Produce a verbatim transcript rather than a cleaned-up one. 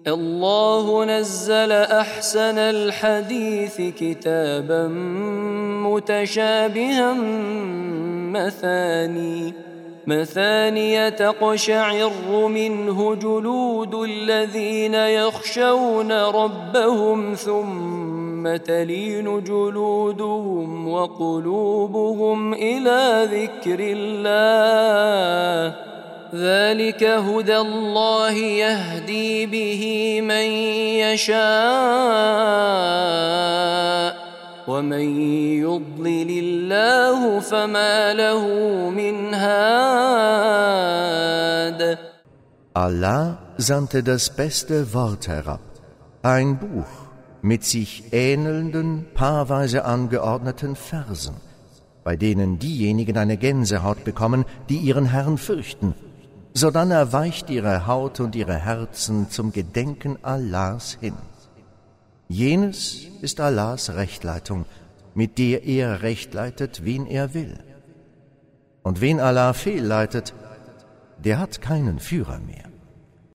الله نزل أحسن الحديث كتابا متشابها مثاني مثانية تقشعر منه جلود الذين يخشون ربهم ثم تلين جلودهم وقلوبهم إلى ذكر الله ذلك هدى الله يهدي به من يشاء ومن يضلل الله فما له من هاد. Allah sandte das beste Wort herab, ein Buch mit sich ähnelnden, paarweise angeordneten Versen, bei denen diejenigen eine Gänsehaut bekommen, die ihren Herrn fürchten. Sodann erweicht ihre Haut und ihre Herzen zum Gedenken Allahs hin. Jenes ist Allahs Rechtleitung, mit der er rechtleitet, wen er will. Und wen Allah fehlleitet, der hat keinen Führer mehr.